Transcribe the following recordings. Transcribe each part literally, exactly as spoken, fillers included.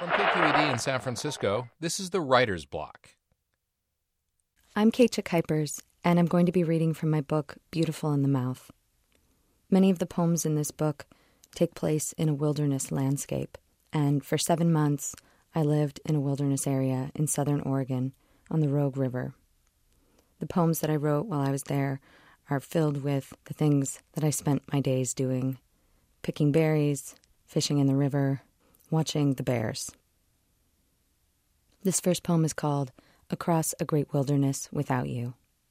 From K Q E D in San Francisco, this is the Writer's Block. I'm Katja Kuipers, and I'm going to be reading from my book, Beautiful in the Mouth. Many of the poems in this book take place in a wilderness landscape, and for seven months, I lived in a wilderness area in southern Oregon on the Rogue River. The poems that I wrote while I was there are filled with the things that I spent my days doing: picking berries, fishing in the river, watching the bears. This first poem is called Across a Great Wilderness Without You.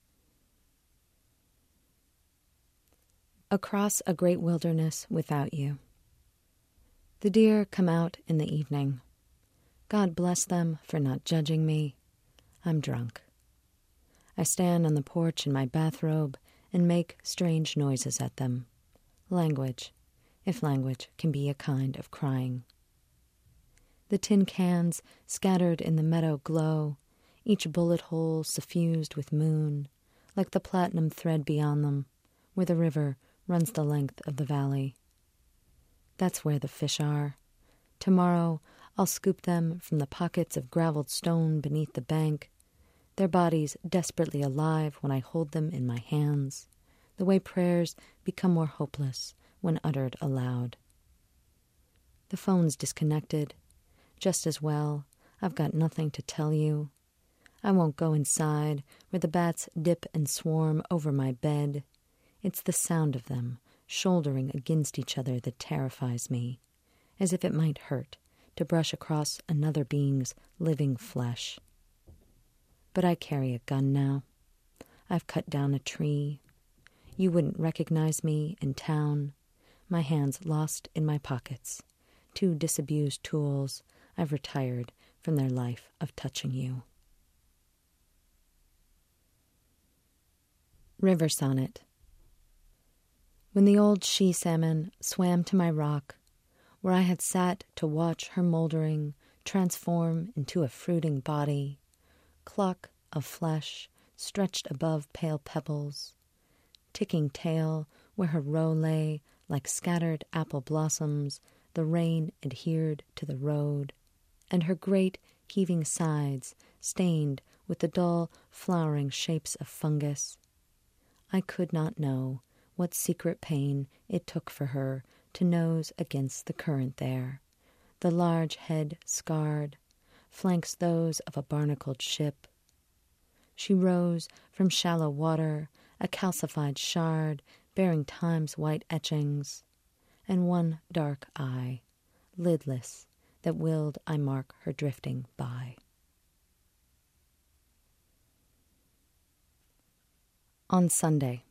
Across a great wilderness without you. The deer come out in the evening. God bless them for not judging me. I'm drunk. I stand on the porch in my bathrobe and make strange noises at them. Language, if language can be a kind of crying. The tin cans scattered in the meadow glow, each bullet hole suffused with moon, like the platinum thread beyond them, where the river runs the length of the valley. That's where the fish are. Tomorrow I'll scoop them from the pockets of graveled stone beneath the bank, their bodies desperately alive when I hold them in my hands, the way prayers become more hopeless when uttered aloud. The phone's disconnected. Just as well, I've got nothing to tell you. I won't go inside where the bats dip and swarm over my bed. It's the sound of them shouldering against each other that terrifies me, as if it might hurt to brush across another being's living flesh. But I carry a gun now. I've cut down a tree. You wouldn't recognize me in town. My hands lost in my pockets. Two disabused tools. I've retired from their life of touching you. River Sonnet. When the old she-salmon swam to my rock, where I had sat to watch her moldering transform into a fruiting body, clock of flesh stretched above pale pebbles, ticking tail where her roe lay like scattered apple blossoms, the rain adhered to the road, and her great heaving sides stained with the dull flowering shapes of fungus. I could not know what secret pain it took for her to nose against the current there, the large head scarred, flanks those of a barnacled ship. She rose from shallow water, a calcified shard bearing time's white etchings, and one dark eye, lidless, that willed I mark her drifting by. On Sunday.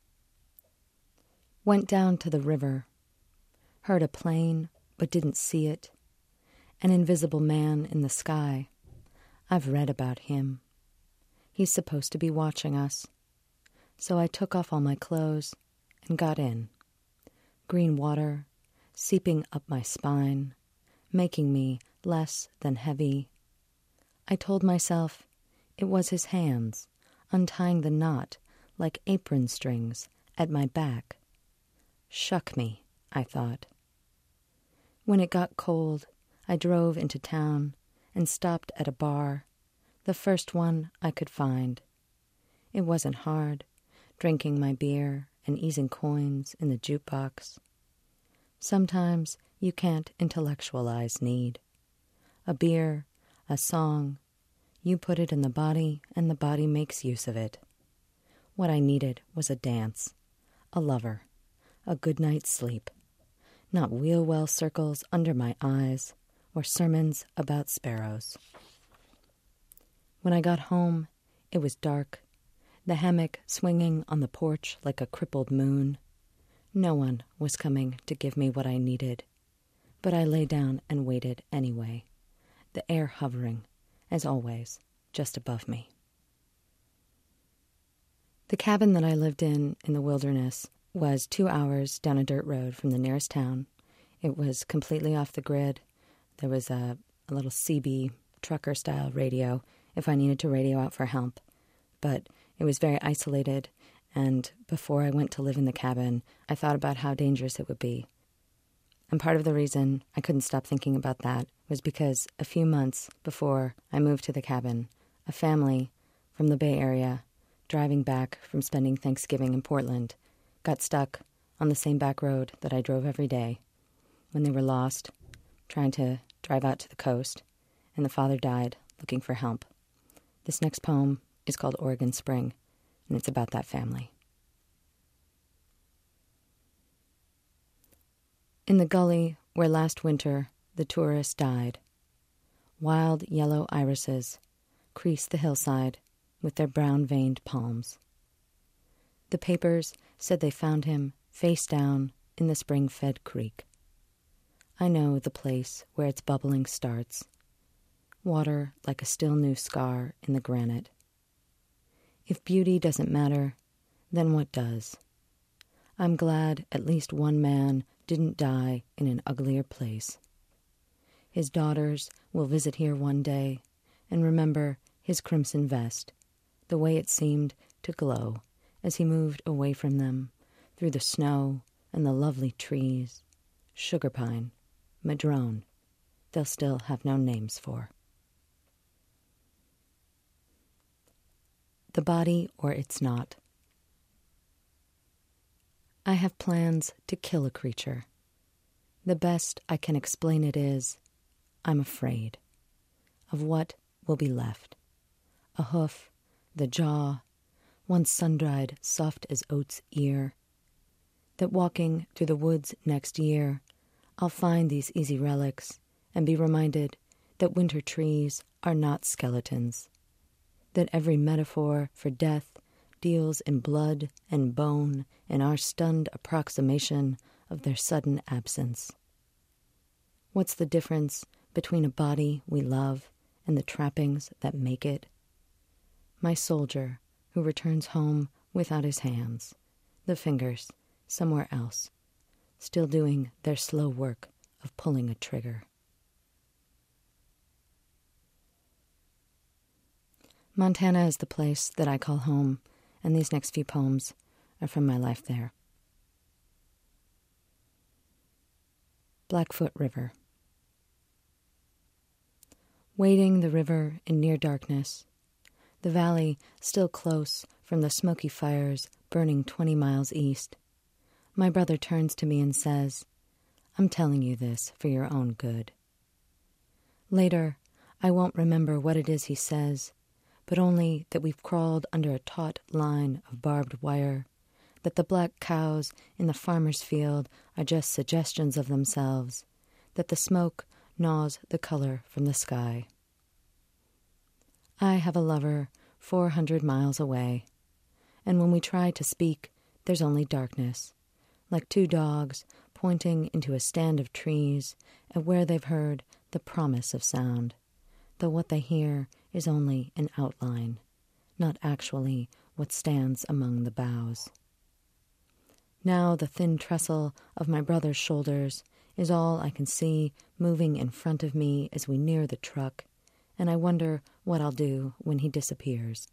Went down to the river, heard a plane, but didn't see it. An invisible man in the sky. I've read about him. He's supposed to be watching us. So I took off all my clothes and got in. Green water seeping up my spine, making me less than heavy. I told myself it was his hands, untying the knot like apron strings at my back. Shuck me, I thought. When it got cold, I drove into town and stopped at a bar, the first one I could find. It wasn't hard, drinking my beer and easing coins in the jukebox. Sometimes you can't intellectualize need. A beer, a song, you put it in the body and the body makes use of it. What I needed was a dance, a lover, a good night's sleep, not wheel-well circles under my eyes or sermons about sparrows. When I got home, it was dark, the hammock swinging on the porch like a crippled moon. No one was coming to give me what I needed, but I lay down and waited anyway, the air hovering, as always, just above me. The cabin that I lived in in the wilderness was two hours down a dirt road from the nearest town. It was completely off the grid. There was a, a little C B trucker-style radio if I needed to radio out for help. But it was very isolated, and before I went to live in the cabin, I thought about how dangerous it would be. And part of the reason I couldn't stop thinking about that was because a few months before I moved to the cabin, a family from the Bay Area, driving back from spending Thanksgiving in Portland, got stuck on the same back road that I drove every day when they were lost, trying to drive out to the coast, and the father died looking for help. This next poem is called Oregon Spring, and it's about that family. In the gully where last winter the tourist died, wild yellow irises crease the hillside with their brown-veined palms. The papers said they found him face down in the spring-fed creek. I know the place where its bubbling starts, water like a still new scar in the granite. If beauty doesn't matter, then what does? I'm glad at least one man didn't die in an uglier place. His daughters will visit here one day and remember his crimson vest, the way it seemed to glow as he moved away from them through the snow and the lovely trees, sugar pine, madrone, they'll still have no names for. The body or it's not. I have plans to kill a creature. The best I can explain it is, I'm afraid of what will be left. A hoof, the jaw, once sun-dried soft as oat's ear. That walking through the woods next year, I'll find these easy relics and be reminded that winter trees are not skeletons, that every metaphor for death deals in blood and bone and our stunned approximation of their sudden absence. What's the difference between a body we love and the trappings that make it? My soldier who returns home without his hands, the fingers somewhere else, still doing their slow work of pulling a trigger. Montana is the place that I call home, and these next few poems are from my life there. Blackfoot River. Wading the river in near darkness, the valley still close from the smoky fires burning twenty miles east, my brother turns to me and says, I'm telling you this for your own good. Later, I won't remember what it is he says, but only that we've crawled under a taut line of barbed wire, that the black cows in the farmer's field are just suggestions of themselves, that the smoke gnaws the color from the sky. I have a lover four hundred miles away, and when we try to speak, there's only darkness, like two dogs pointing into a stand of trees at where they've heard the promise of sound, though what they hear is only an outline, not actually what stands among the boughs. Now the thin trestle of my brother's shoulders is all I can see moving in front of me as we near the truck, and I wonder what I'll do when he disappears.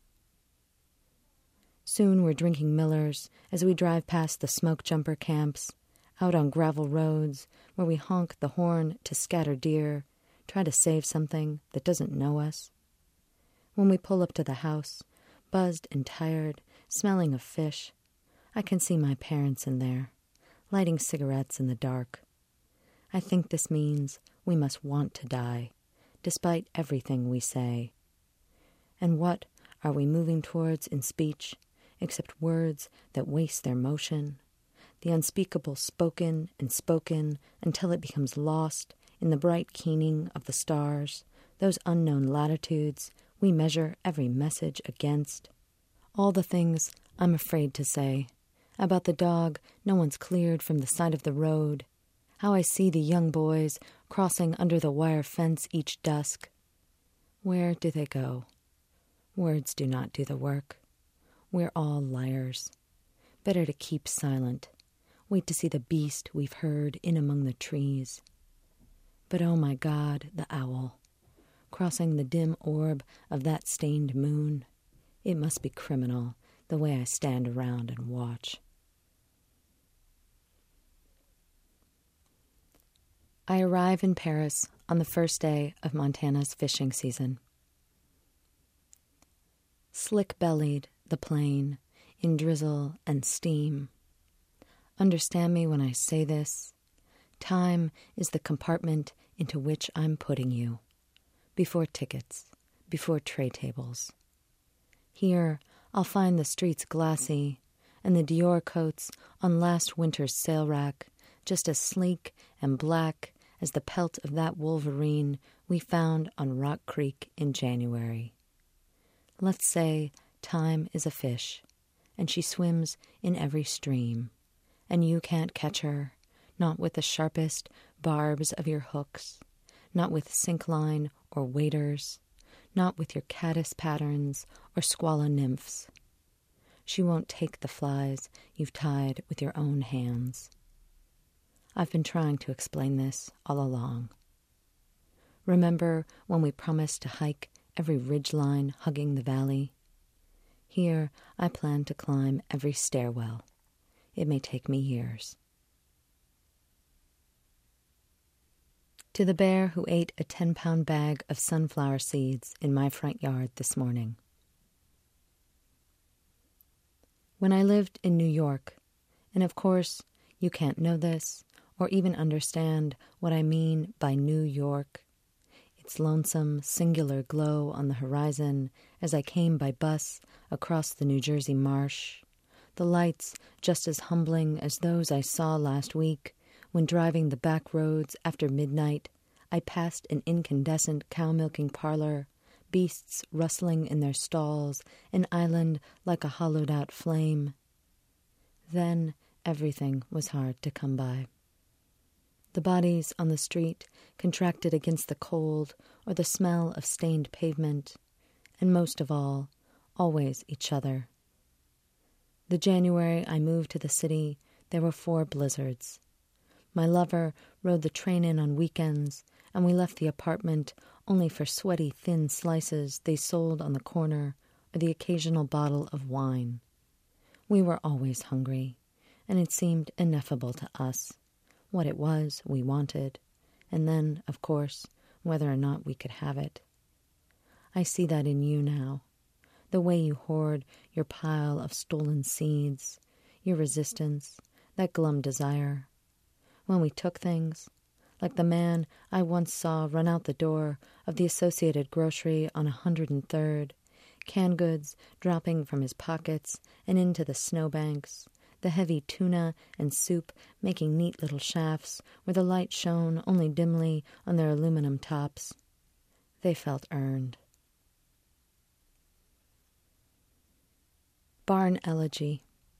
Soon we're drinking Millers as we drive past the smoke jumper camps, out on gravel roads where we honk the horn to scatter deer, try to save something that doesn't know us. When we pull up to the house, buzzed and tired, smelling of fish, I can see my parents in there, lighting cigarettes in the dark. I think this means we must want to die, despite everything we say. And what are we moving towards in speech, except words that waste their motion, the unspeakable spoken and spoken until it becomes lost in the bright keening of the stars, those unknown latitudes we measure every message against. All the things I'm afraid to say, about the dog no one's cleared from the side of the road, how I see the young boys crossing under the wire fence each dusk. Where do they go? Words do not do the work. We're all liars. Better to keep silent. Wait to see the beast we've heard in among the trees. But oh my God, the owl, crossing the dim orb of that stained moon. It must be criminal, the way I stand around and watch. I arrive in Paris on the first day of Montana's fishing season. Slick-bellied, the plane, in drizzle and steam. Understand me when I say this. Time is the compartment into which I'm putting you. Before tickets, before tray tables. Here, I'll find the streets glassy, and the Dior coats on last winter's sale rack just as sleek and black as the pelt of that wolverine we found on Rock Creek in January. Let's say time is a fish, and she swims in every stream, and you can't catch her, not with the sharpest barbs of your hooks, not with sink line or waders, not with your caddis patterns or squalla nymphs. She won't take the flies you've tied with your own hands. I've been trying to explain this all along. Remember when we promised to hike every ridgeline hugging the valley? Here I plan to climb every stairwell. It may take me years. To the bear who ate a ten-pound bag of sunflower seeds in my front yard this morning. When I lived in New York, and of course you can't know this or even understand what I mean by New York, its lonesome, singular glow on the horizon as I came by bus across the New Jersey marsh, the lights just as humbling as those I saw last week when driving the back roads after midnight. I passed an incandescent cow-milking parlor, beasts rustling in their stalls, an island like a hollowed-out flame. Then everything was hard to come by. The bodies on the street contracted against the cold or the smell of stained pavement, and most of all, always each other. The January I moved to the city, there were four blizzards. My lover rode the train in on weekends, and we left the apartment only for sweaty, thin slices they sold on the corner or the occasional bottle of wine. We were always hungry, and it seemed ineffable to us what it was we wanted, and then, of course, whether or not we could have it. I see that in you now, the way you hoard your pile of stolen seeds, your resistance, that glum desire. When we took things, like the man I once saw run out the door of the Associated Grocery on one hundred third, canned goods dropping from his pockets and into the snowbanks, the heavy tuna and soup making neat little shafts where the light shone only dimly on their aluminum tops. They felt earned. Barn Elegy.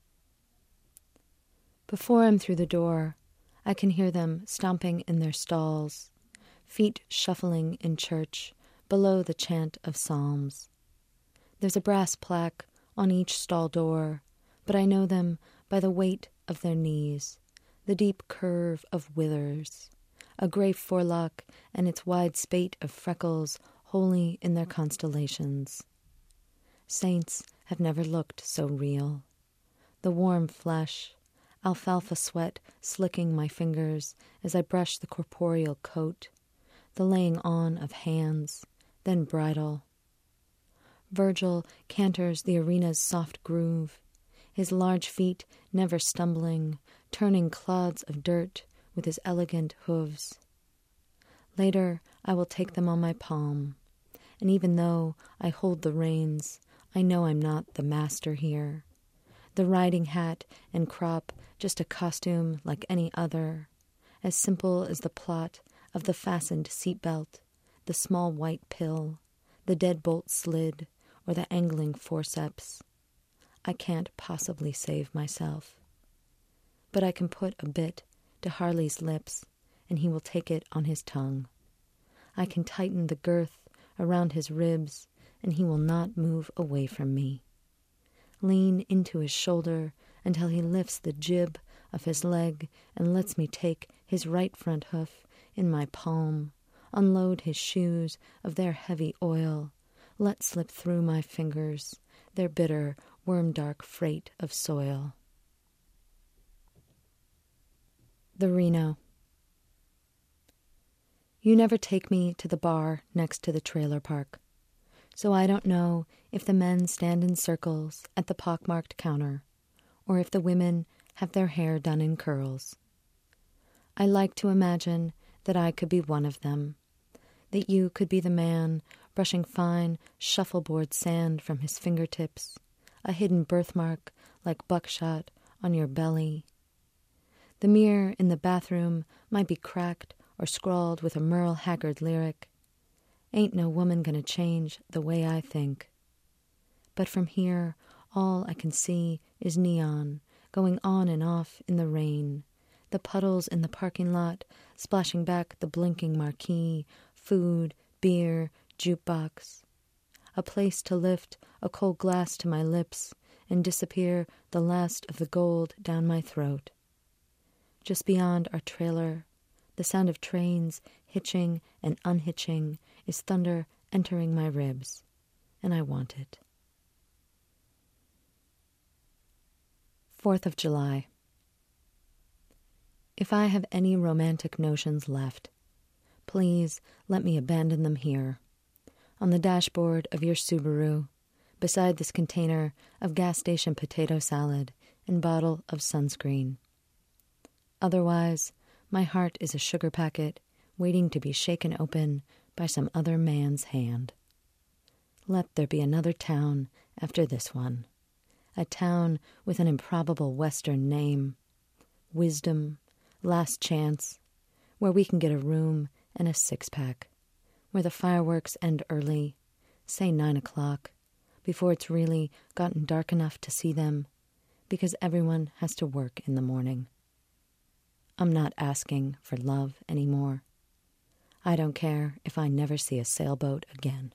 Before I'm through the door, I can hear them stomping in their stalls, feet shuffling in church below the chant of psalms. There's a brass plaque on each stall door, but I know them by the weight of their knees, the deep curve of withers, a gray forelock and its wide spate of freckles holy in their constellations. Saints have never looked so real. The warm flesh, alfalfa sweat slicking my fingers as I brush the corporeal coat, the laying on of hands, then bridle. Virgil canters the arena's soft groove, his large feet never stumbling, turning clods of dirt with his elegant hooves. Later I will take them on my palm, and even though I hold the reins, I know I'm not the master here. The riding hat and crop just a costume like any other, as simple as the plot of the fastened seatbelt, the small white pill, the deadbolt slid, or the angling forceps. I can't possibly save myself. But I can put a bit to Harley's lips, and he will take it on his tongue. I can tighten the girth around his ribs, and he will not move away from me. Lean into his shoulder until he lifts the jib of his leg and lets me take his right front hoof in my palm, unload his shoes of their heavy oil, let slip through my fingers their bitter, worm-dark freight of soil. The Reno. You never take me to the bar next to the trailer park, so I don't know if the men stand in circles at the pockmarked counter or if the women have their hair done in curls. I like to imagine that I could be one of them, that you could be the man brushing fine shuffleboard sand from his fingertips, a hidden birthmark like buckshot on your belly. The mirror in the bathroom might be cracked or scrawled with a Merle Haggard lyric. Ain't no woman gonna change the way I think. But from here, all I can see is neon going on and off in the rain, the puddles in the parking lot splashing back the blinking marquee, food, beer, jukebox. A place to lift a cold glass to my lips and disappear the last of the gold down my throat. Just beyond our trailer, the sound of trains hitching and unhitching is thunder entering my ribs, and I want it. Fourth of July. If I have any romantic notions left, please let me abandon them here, on the dashboard of your Subaru, beside this container of gas station potato salad and bottle of sunscreen. Otherwise, my heart is a sugar packet waiting to be shaken open by some other man's hand. Let there be another town after this one, a town with an improbable Western name, Wisdom, Last Chance, where we can get a room and a six-pack, where the fireworks end early, say nine o'clock, before it's really gotten dark enough to see them, because everyone has to work in the morning. I'm not asking for love anymore. I don't care if I never see a sailboat again.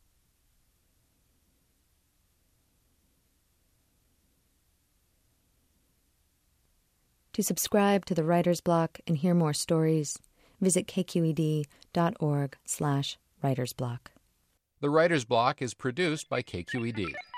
To subscribe to the Writer's Block and hear more stories, visit kqed.org slash writersblock. The Writer's Block is produced by K Q E D.